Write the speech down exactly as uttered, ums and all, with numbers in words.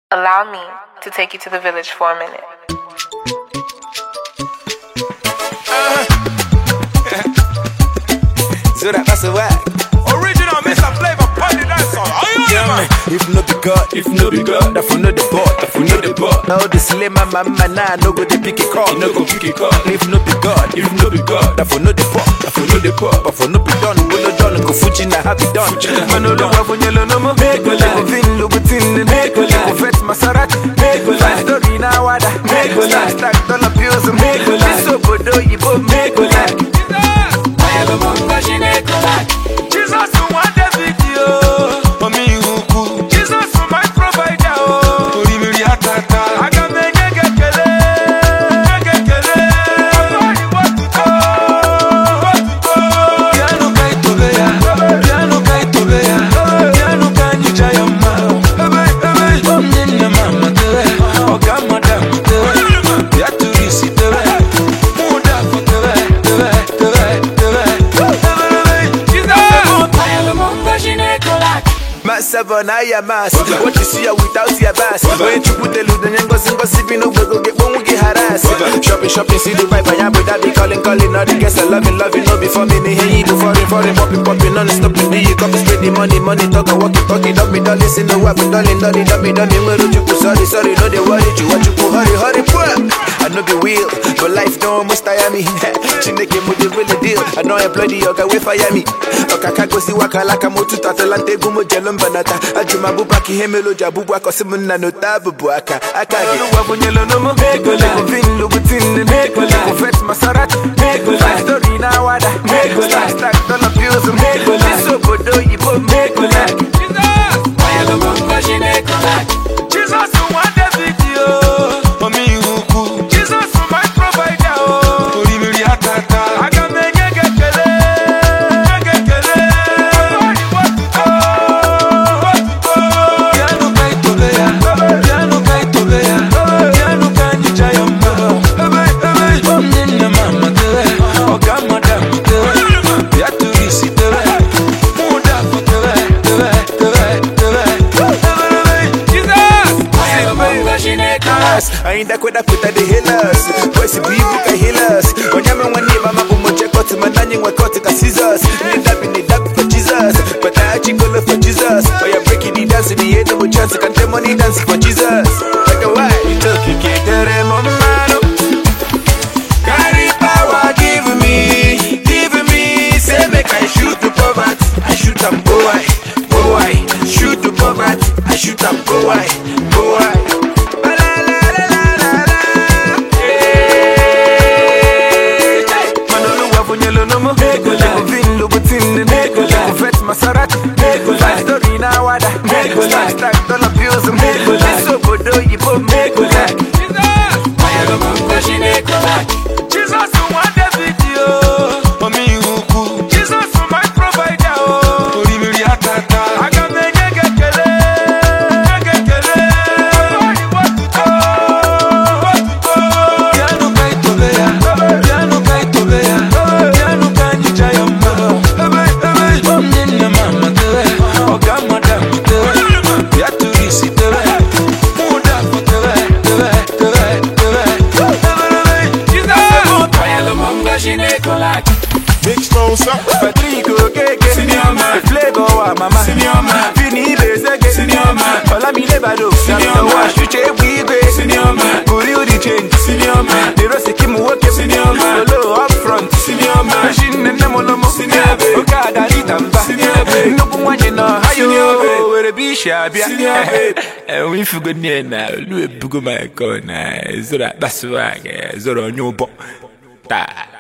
Allow me to take you to the village for a minute. So that that's a whack. Original Mister Flavor party that song. Are you Yeah, man. If no be God, If no be God, that for no the boy, if we know the ball, now the slay my mama nah no go they pick a call. you no go pick a call. If no be God, If no be God, that for no the boy, if we know the ball, but for no be done, go no done, go fuji na happy done. Fuji na Man no happy do done. for yellow no more. Make Go a like lie. vin Louboutin, Make a lie. go vet Maserati, Make a lie. Five story now wada, Make a lie. stack dollar bills, Make a lie. this obodo yibo, make a lie. Jesus who want the video, For me, you cool. Jesus who my provider, oh. Ori mi ri atata. Aga me nyege kele, nyege kele. Nobody want to go, want to go. Piano kai tobe ya, piano kai tobe ya, piano kai ni jaya ma. Ebe, ebe. Nina mama tebe, oga madam tebe, ya turisi tebe, muda ko tebe, tebe, tebe, tebe. Mass seven, I am mass. What you see without your bass. When you put the loot and go sing, go sipping, no go get one, we get harassed. Shopping, shopping, see the vibe, I am with that be calling, calling. All the guests, I love it, love it, no before me, me, hey, before it, for it, popping, popping, non stopping. Do you copy, spread the money, money, talk, I walk it, talk it, up me, don't listen to what, but darling, darling, darling, darling, where you put, sorry, sorry, no, they worry, you what you put, hurry, hurry, put. I know be real, but life don't must tire me. Chineke mo the real deal. I know I bloody yoga we fire me. Okaka go si waka like mo tu tatalante gumo jelum banata. Ajuma bubaki hemelo jabu wako simuna no tabu buaka. Akagi wabu nyelo no mo. Make a lie. Vin Louboutin. Make a lie. Vet Maserati. Make a lie. Five story now wada. Make a lie. Stack dollar bills. Make a lie. This obodo yibo. Make a lie. Jesus who want the video. For me, you cool. Jesus who my provider. Oh. Ori mi ri atata. Aga me nyege kele, nyege kele. Nobody want to go, want to go. Piano kai tobe ya, piano kai tobe ya, piano kai ni jaya ma. Ebe, ebe. Nina mama tebe, oga madam tebe, ya turisi tebe, muda ko tebe, tebe, tebe, tebe. I ain't that quite put the healers. Boys, we book a healers. When you're one neighbor, my boom, check out to my nanny, we're caught to scissors. Need that in the dark for Jesus. But I actually go for Jesus. But you're breaking the dance in the end of a chance. I can't tell money dance for Jesus. Like a white, you took it, get there, mama. Carry power, give me, give me. Say, make I shoot the poverty. I shoot them, go away, go away. Shoot the poverty. I shoot them, go away, go away. Make a lie. Vin Louboutin, Make a lie. Vet Maserati, Make a lie. Five story now wada, Make a lie. stack dollar bills, Make a lie. this obodo yibo, Make a lie. Jesus who want the video, For me, you cool. Jesus who my provider, oh. Ori mi ri atata. Aga me nyege kele, nyege kele. Nobody want to go, want to go. Piano kai tobe ya, piano kai tobe ya, piano kai ni jaya ma. Ebe, ebe. Nina mama tebe, oga madam tebe, ya turisi tebe, muda ko tebe, tebe, tebe, tebe. Big sponsor, Patrico Keke, Senior man. Flavor wa mama, Senior man. Fini Bezeke, Senior man. Olamide Bado, Senior man. Shuche Bigwe, Senior man. Kuriu di change, Senior man. the Rossi Kimu Woke, Senior man. Solo up front, Senior man. Machine and Namolomo, Senior babe. Okada Ritamba, Senior babe. no one you know, Senior babe. Hayo, where the Bishabia, Senior babe. And we forgot now, Louis Bugo my corner, Zora Baswag, Zora Newbo.